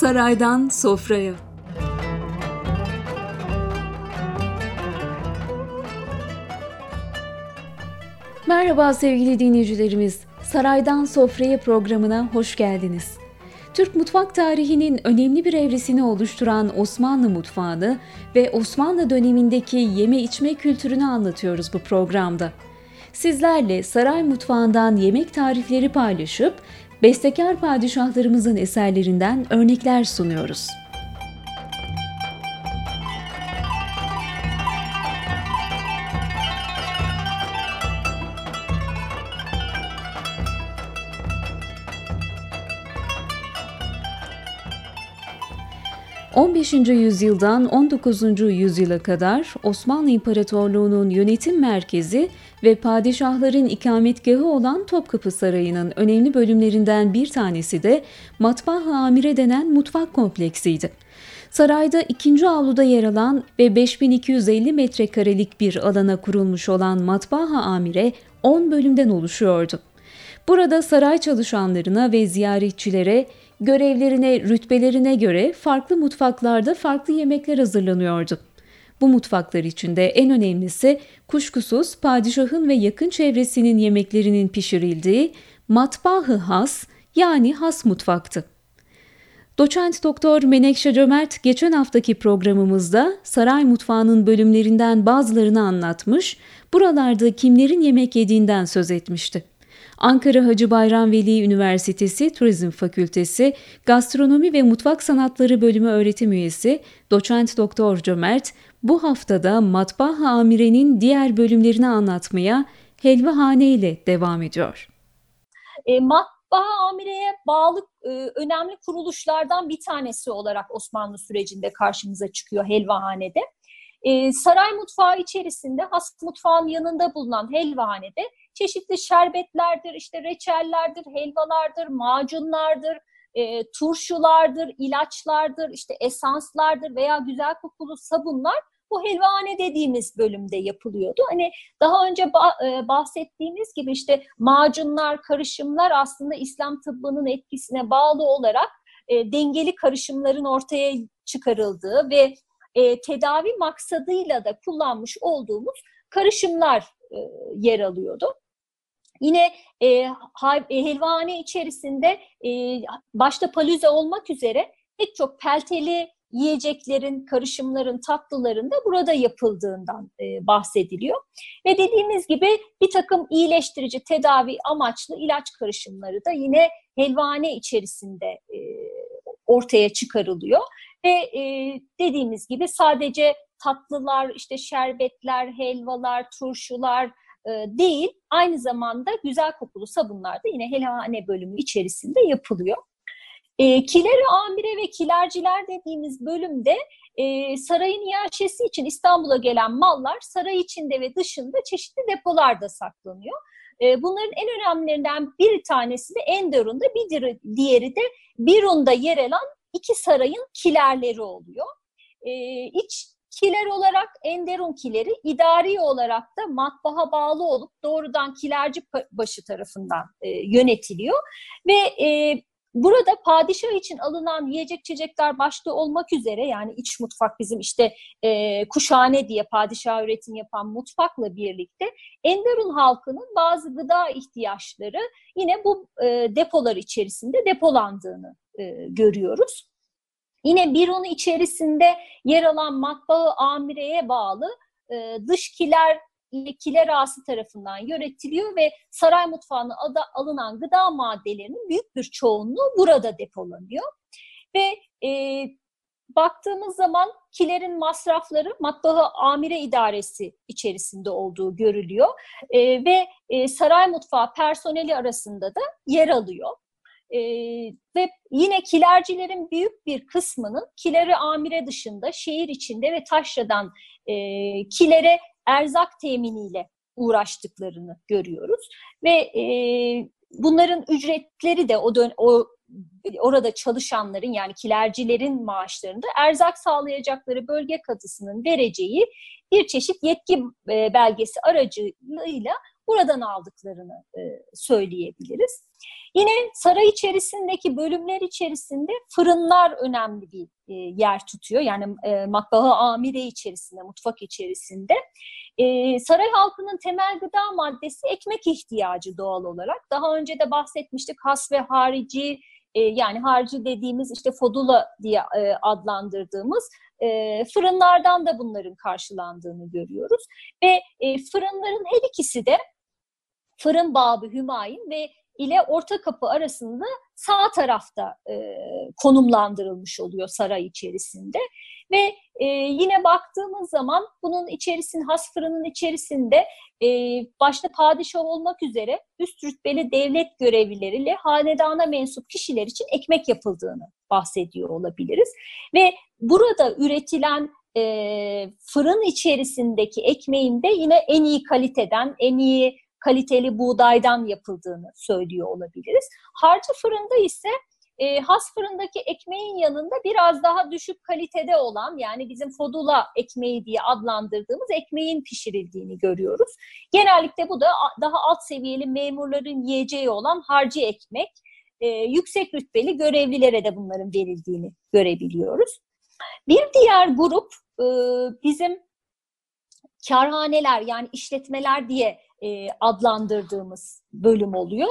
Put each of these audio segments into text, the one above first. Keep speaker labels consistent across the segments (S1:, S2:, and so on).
S1: Saraydan sofraya. Merhaba sevgili dinleyicilerimiz. Saraydan Sofraya programına hoş geldiniz. Türk mutfak tarihinin önemli bir evresini oluşturan Osmanlı mutfağını ve Osmanlı dönemindeki yeme içme kültürünü anlatıyoruz bu programda. Sizlerle saray mutfağından yemek tarifleri paylaşıp bestekar padişahlarımızın eserlerinden örnekler sunuyoruz. ...15. yüzyıldan 19. yüzyıla kadar Osmanlı İmparatorluğu'nun yönetim merkezi ve padişahların ikametgahı olan Topkapı Sarayı'nın önemli bölümlerinden bir tanesi de Matbaa-ı Amire denen mutfak kompleksiydi. Sarayda 2. avluda yer alan ve 5250 metrekarelik bir alana kurulmuş olan Matbaa-ı Amire 10 bölümden oluşuyordu. Burada saray çalışanlarına ve ziyaretçilere görevlerine, rütbelerine göre farklı mutfaklarda farklı yemekler hazırlanıyordu. Bu mutfaklar içinde en önemlisi kuşkusuz padişahın ve yakın çevresinin yemeklerinin pişirildiği matbaa-ı has yani has mutfaktı. Doçent Doktor Menekşe Cömert geçen haftaki programımızda saray mutfağının bölümlerinden bazılarını anlatmış, buralarda kimlerin yemek yediğinden söz etmişti. Ankara Hacı Bayram Veli Üniversitesi Turizm Fakültesi Gastronomi ve Mutfak Sanatları Bölümü öğretim üyesi Doçent Doktor Cömert bu haftada Matbaa-ı Amire'nin diğer bölümlerini anlatmaya Helvahane ile devam ediyor.
S2: Matbaa-ı Amire'ye bağlı önemli kuruluşlardan bir tanesi olarak Osmanlı sürecinde karşımıza çıkıyor Helvahane'de. Saray mutfağı içerisinde has mutfağın yanında bulunan Helvahane'de çeşitli şerbetlerdir, işte reçellerdir, helvalardır, macunlardır, turşulardır, ilaçlardır, işte esanslardır veya güzel kokulu sabunlar bu helvahane dediğimiz bölümde yapılıyordu. Hani daha önce bahsettiğimiz gibi işte macunlar, karışımlar aslında İslam tıbbının etkisine bağlı olarak dengeli karışımların ortaya çıkarıldığı ve tedavi maksadıyla da kullanmış olduğumuz karışımlar yer alıyordu. Yine helvahane içerisinde başta palüze olmak üzere pek çok pelteli yiyeceklerin, karışımların, tatlıların da burada yapıldığından bahsediliyor. Ve dediğimiz gibi bir takım iyileştirici, tedavi amaçlı ilaç karışımları da yine helvahane içerisinde ortaya çıkarılıyor. Ve dediğimiz gibi sadece tatlılar, işte şerbetler, helvalar, turşular değil, aynı zamanda güzel kokulu sabunlar da yine helvahane bölümü içerisinde yapılıyor. Kiler-i Amire ve kilerciler dediğimiz bölümde sarayın iaşesi için İstanbul'a gelen mallar saray içinde ve dışında çeşitli depolarda saklanıyor. Bunların en önemlilerinden bir tanesi de Enderun'da, bir diğeri de Birun'da yer alan iki sarayın kilerleri oluyor. İç kiler olarak Enderun kileri, idari olarak da matbaa bağlı olup doğrudan kilercibaşı tarafından yönetiliyor. Ve burada padişah için alınan yiyecek içecekler başta olmak üzere, yani iç mutfak bizim işte kuşhane diye padişah üretim yapan mutfakla birlikte Enderun halkının bazı gıda ihtiyaçları yine bu depolar içerisinde depolandığını görüyoruz. Yine Birun içerisinde yer alan Matbaa-ı Amire'ye bağlı dış kiler kiler ağası tarafından yönetiliyor ve saray mutfağına alınan gıda maddelerinin büyük bir çoğunluğu burada depolanıyor. Ve baktığımız zaman kilerin masrafları Matbaa-ı Amire İdaresi içerisinde olduğu görülüyor ve saray mutfağı personeli arasında da yer alıyor. Ve yine kilercilerin büyük bir kısmının Kiler-i Amire dışında şehir içinde ve taşradan kilere erzak teminiyle uğraştıklarını görüyoruz. Ve bunların ücretleri de orada çalışanların, yani kilercilerin maaşlarında erzak sağlayacakları bölge kadısının vereceği bir çeşit yetki belgesi aracılığıyla buradan aldıklarını söyleyebiliriz. Yine saray içerisindeki bölümler içerisinde fırınlar önemli bir yer tutuyor. Yani matbaa amire içerisinde, mutfak içerisinde. Saray halkının temel gıda maddesi ekmek ihtiyacı doğal olarak. Daha önce de bahsetmiştik, has ve harici, yani harici dediğimiz işte fodula diye adlandırdığımız fırınlardan da bunların karşılandığını görüyoruz. Ve fırınların her ikisi de Fırın Babı Hümayun ve ile Orta Kapı arasında sağ tarafta konumlandırılmış oluyor saray içerisinde. Ve yine baktığımız zaman bunun has fırının içerisinde başta padişah olmak üzere üst rütbeli devlet görevlileriyle hanedana mensup kişiler için ekmek yapıldığını bahsediyor olabiliriz. Ve burada üretilen fırın içerisindeki ekmeğin de yine en iyi kaliteden, en iyi kaliteli buğdaydan yapıldığını söylüyor olabiliriz. Harcı fırında ise has fırındaki ekmeğin yanında biraz daha düşük kalitede olan, yani bizim fodula ekmeği diye adlandırdığımız ekmeğin pişirildiğini görüyoruz. Genellikle bu da daha alt seviyeli memurların yiyeceği olan harcı ekmek. Yüksek rütbeli görevlilere de bunların verildiğini görebiliyoruz. Bir diğer grup bizim kârhaneler, yani işletmeler diye adlandırdığımız bölüm oluyor.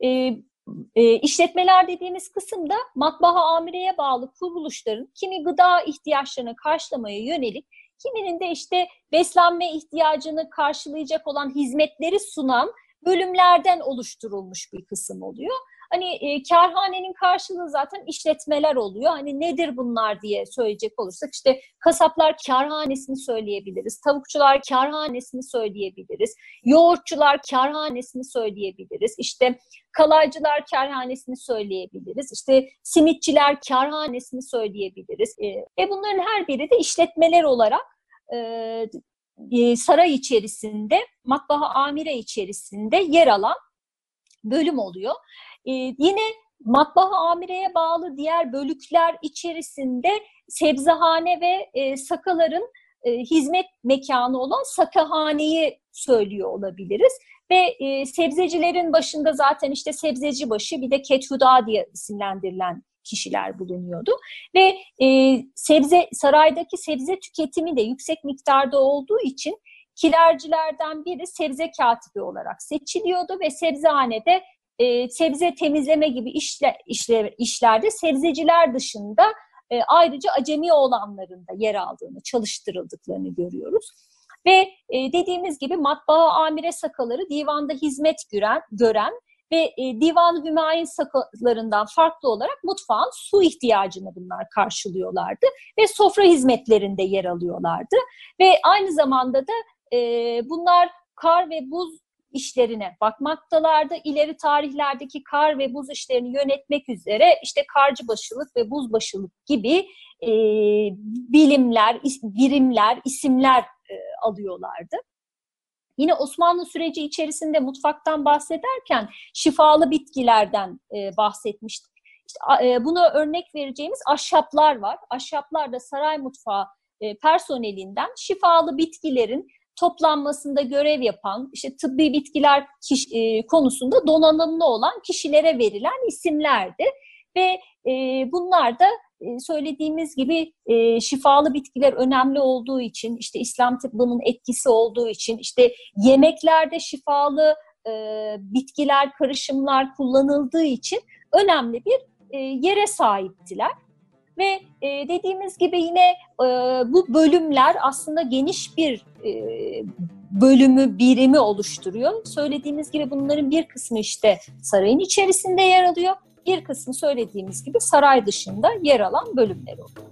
S2: İşletmeler dediğimiz kısımda matbaa amireye bağlı kuruluşların kimi gıda ihtiyaçlarını karşılamaya yönelik, kiminin de işte beslenme ihtiyacını karşılayacak olan hizmetleri sunan bölümlerden oluşturulmuş bir kısım oluyor. Hani kârhanenin karşılığı zaten işletmeler oluyor. Hani nedir bunlar diye söyleyecek olursak işte kasaplar kârhanesini söyleyebiliriz. Tavukçular kârhanesini söyleyebiliriz. Yoğurtçular kârhanesini söyleyebiliriz. İşte kalaycılar kârhanesini söyleyebiliriz. İşte simitçiler kârhanesini söyleyebiliriz. Ve bunların her biri de işletmeler olarak saray içerisinde, matbaa amire içerisinde yer alan bölüm oluyor. Yine matbaa amireye bağlı diğer bölükler içerisinde sebzehane ve sakaların hizmet mekanı olan sakahaneyi söylüyor olabiliriz. Ve sebzecilerin başında zaten işte sebzeci başı, bir de kethuda diye isimlendirilen kişiler bulunuyordu. Ve saraydaki sebze tüketimi de yüksek miktarda olduğu için kilercilerden biri sebze katibi olarak seçiliyordu ve sebzehanede sebze temizleme gibi işlerde sebzeciler dışında ayrıca acemi olanların da yer aldığını, çalıştırıldıklarını görüyoruz. Ve dediğimiz gibi matbaa amire sakaları divanda hizmet gören ve Divan-ı Hümayun sakalarından farklı olarak mutfağın su ihtiyacını bunlar karşılıyorlardı ve sofra hizmetlerinde yer alıyorlardı. Ve aynı zamanda da bunlar kar ve buz işlerine bakmaktalardı. İleri tarihlerdeki kar ve buz işlerini yönetmek üzere işte karcıbaşılık ve buzbaşılık gibi birimler, isimler alıyorlardı. Yine Osmanlı süreci içerisinde mutfaktan bahsederken şifalı bitkilerden bahsetmiştik. İşte, buna örnek vereceğimiz ahşaplar var. Ahşaplar da saray mutfağı personelinden şifalı bitkilerin toplanmasında görev yapan, işte tıbbi bitkiler konusunda donanımlı olan kişilere verilen isimlerdi. Ve bunlar da söylediğimiz gibi şifalı bitkiler önemli olduğu için, işte İslam tıbbının etkisi olduğu için, işte yemeklerde şifalı bitkiler, karışımlar kullanıldığı için önemli bir yere sahiptiler. Ve dediğimiz gibi yine bu bölümler aslında geniş bir birimi oluşturuyor. Söylediğimiz gibi bunların bir kısmı işte sarayın içerisinde yer alıyor. Bir kısmı söylediğimiz gibi saray dışında yer alan bölümler oluyor.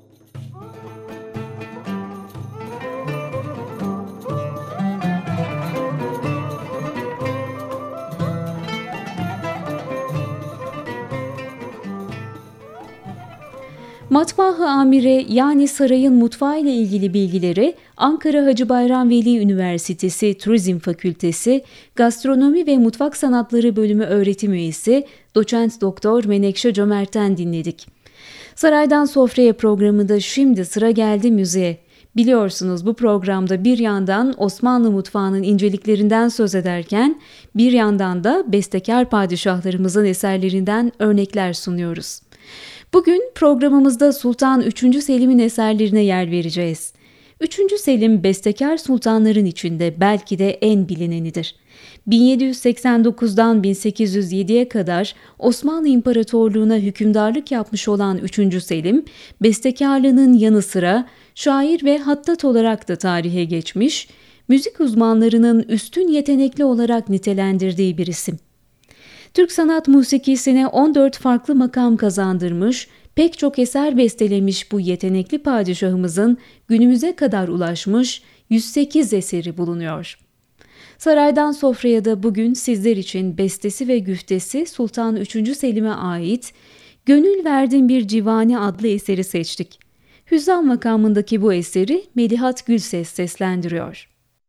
S1: Matbaa amire yani sarayın mutfağı ile ilgili bilgileri Ankara Hacı Bayram Veli Üniversitesi Turizm Fakültesi Gastronomi ve Mutfak Sanatları Bölümü öğretim üyesi Doçent Doktor Menekşe Cömert'ten dinledik. Saraydan Sofraya programında şimdi sıra geldi müziğe. Biliyorsunuz bu programda bir yandan Osmanlı mutfağının inceliklerinden söz ederken bir yandan da bestekar padişahlarımızın eserlerinden örnekler sunuyoruz. Bugün programımızda Sultan 3. Selim'in eserlerine yer vereceğiz. 3. Selim bestekar sultanların içinde belki de en bilinenidir. 1789'dan 1807'ye kadar Osmanlı İmparatorluğu'na hükümdarlık yapmış olan 3. Selim, bestekarlığının yanı sıra şair ve hattat olarak da tarihe geçmiş, müzik uzmanlarının üstün yetenekli olarak nitelendirdiği bir isim. Türk sanat musikisine 14 farklı makam kazandırmış, pek çok eser bestelemiş bu yetenekli padişahımızın günümüze kadar ulaşmış 108 eseri bulunuyor. Saraydan Sofraya da bugün sizler için bestesi ve güftesi Sultan 3. Selim'e ait Gönül Verdim Bir Civane adlı eseri seçtik. Hüzzam makamındaki bu eseri Melihat Gülses seslendiriyor.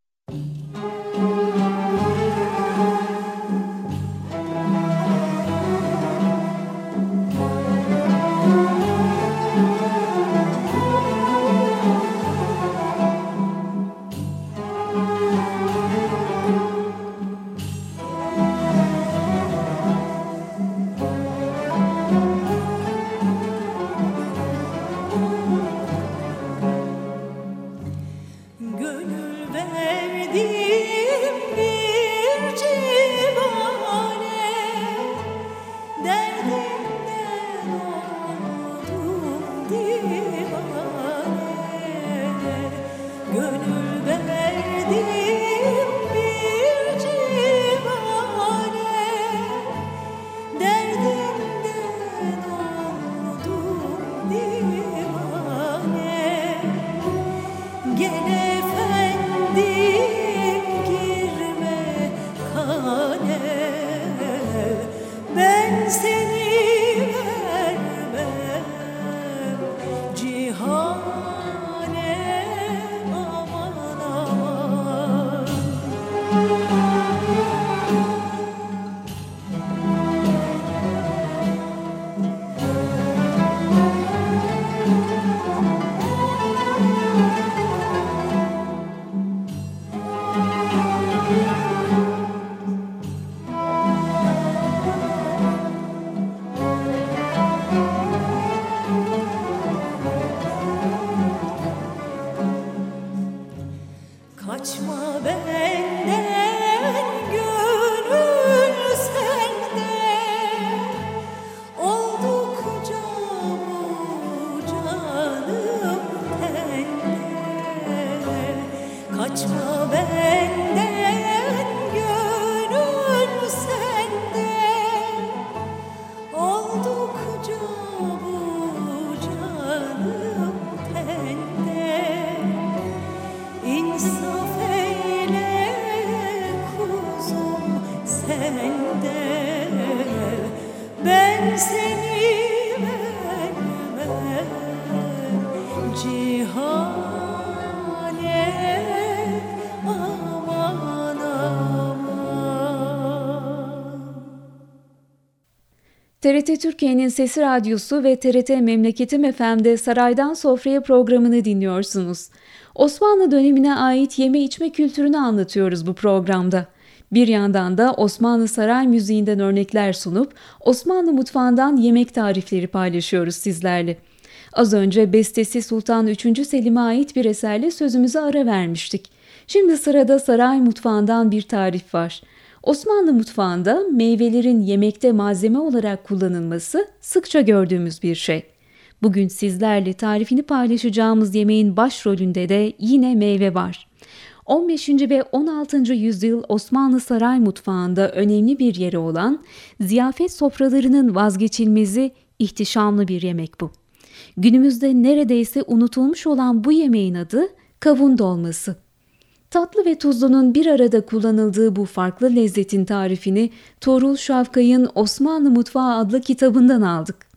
S1: TRT Türkiye'nin Sesi Radyosu ve TRT Memleketim FM'de Saraydan Sofraya programını dinliyorsunuz. Osmanlı dönemine ait yeme içme kültürünü anlatıyoruz bu programda. Bir yandan da Osmanlı saray müziğinden örnekler sunup Osmanlı mutfağından yemek tarifleri paylaşıyoruz sizlerle. Az önce bestesi Sultan 3. Selim'e ait bir eserle sözümüze ara vermiştik. Şimdi sırada saray mutfağından bir tarif var. Osmanlı mutfağında meyvelerin yemekte malzeme olarak kullanılması sıkça gördüğümüz bir şey. Bugün sizlerle tarifini paylaşacağımız yemeğin başrolünde de yine meyve var. 15. ve 16. yüzyıl Osmanlı saray mutfağında önemli bir yeri olan ziyafet sofralarının vazgeçilmezi ihtişamlı bir yemek bu. Günümüzde neredeyse unutulmuş olan bu yemeğin adı kavun dolması. Tatlı ve tuzlunun bir arada kullanıldığı bu farklı lezzetin tarifini Tuğrul Şavkay'ın Osmanlı Mutfağı adlı kitabından aldık.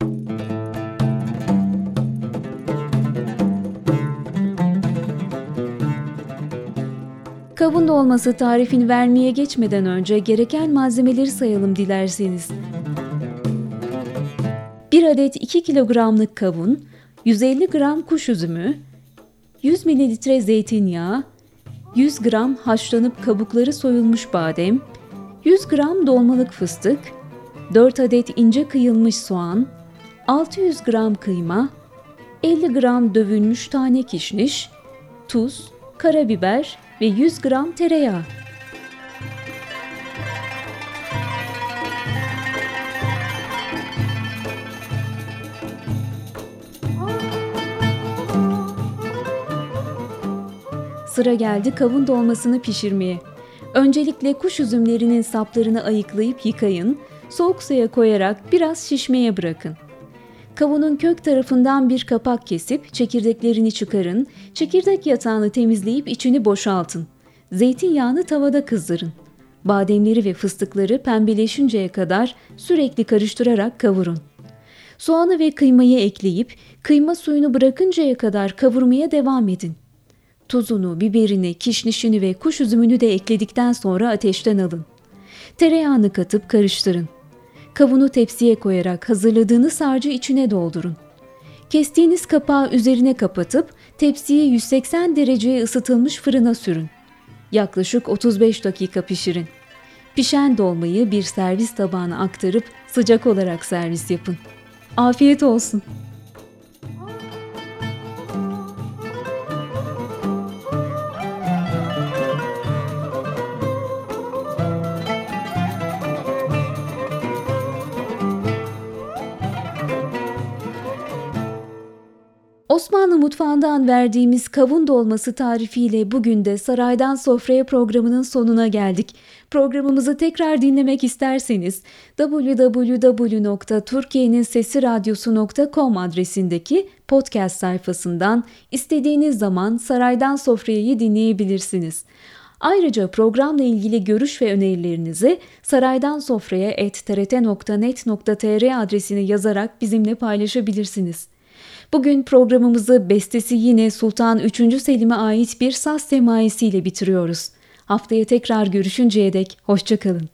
S1: Kavun dolması tarifini vermeye geçmeden önce gereken malzemeleri sayalım dilerseniz. 1 adet 2 kilogramlık kavun, 150 gram kuş üzümü, 100 ml zeytinyağı, 100 gram haşlanıp kabukları soyulmuş badem, 100 gram dolmalık fıstık, 4 adet ince kıyılmış soğan, 600 gram kıyma, 50 gram dövülmüş tane kişniş, tuz, karabiber ve 100 gram tereyağı. Sıra geldi kavun dolmasını pişirmeye. Öncelikle kuş üzümlerinin saplarını ayıklayıp yıkayın, soğuk suya koyarak biraz şişmeye bırakın. Kavunun kök tarafından bir kapak kesip çekirdeklerini çıkarın, çekirdek yatağını temizleyip içini boşaltın. Zeytinyağını tavada kızdırın. Bademleri ve fıstıkları pembeleşinceye kadar sürekli karıştırarak kavurun. Soğanı ve kıymayı ekleyip kıyma suyunu bırakıncaya kadar kavurmaya devam edin. Tuzunu, biberini, kişnişini ve kuş üzümünü de ekledikten sonra ateşten alın. Tereyağını katıp karıştırın. Kavunu tepsiye koyarak hazırladığınız harcı içine doldurun. Kestiğiniz kapağı üzerine kapatıp tepsiyi 180 dereceye ısıtılmış fırına sürün. Yaklaşık 35 dakika pişirin. Pişen dolmayı bir servis tabağına aktarıp sıcak olarak servis yapın. Afiyet olsun. Osmanlı mutfağından verdiğimiz kavun dolması tarifiyle bugün de Saraydan Sofraya programının sonuna geldik. Programımızı tekrar dinlemek isterseniz www.turkiyeninsesiradyosu.com adresindeki podcast sayfasından istediğiniz zaman Saraydan Sofraya'yı dinleyebilirsiniz. Ayrıca programla ilgili görüş ve önerilerinizi saraydansofraya@trt.net.tr adresine yazarak bizimle paylaşabilirsiniz. Bugün programımızı bestesi yine Sultan 3. Selim'e ait bir saz semaisiyle bitiriyoruz. Haftaya tekrar görüşünceye dek hoşça kalın.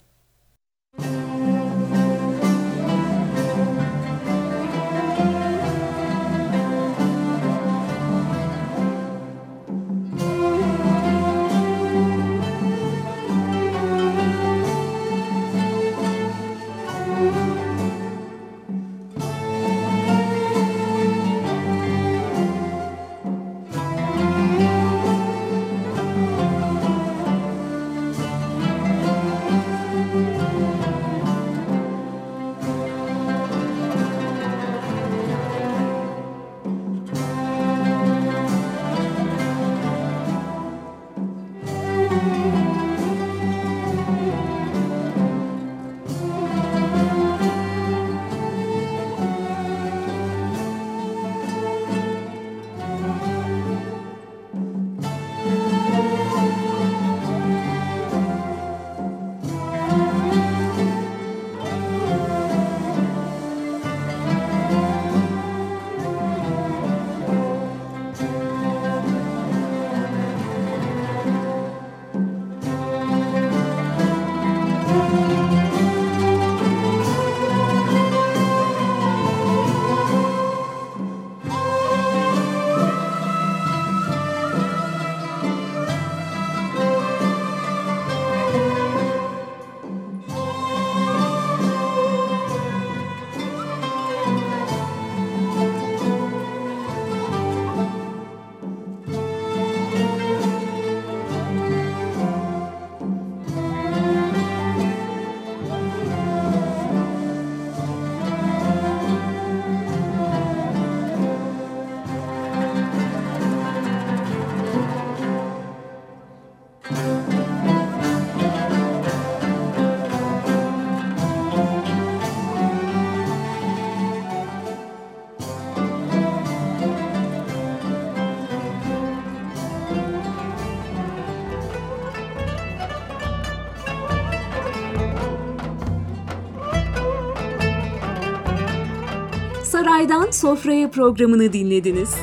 S1: Saraydan Sofraya programını dinlediniz.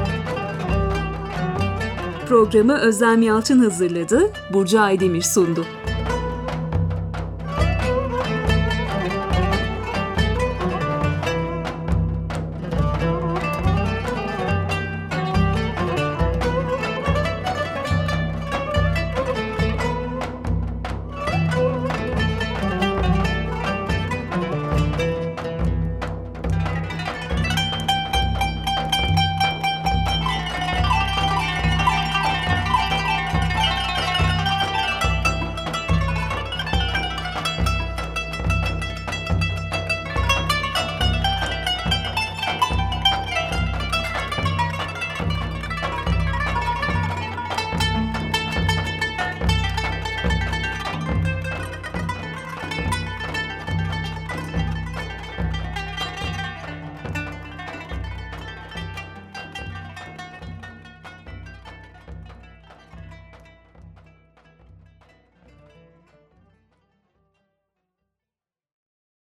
S1: Programı Özlem Yalçın hazırladı, Burcu Aydemir sundu.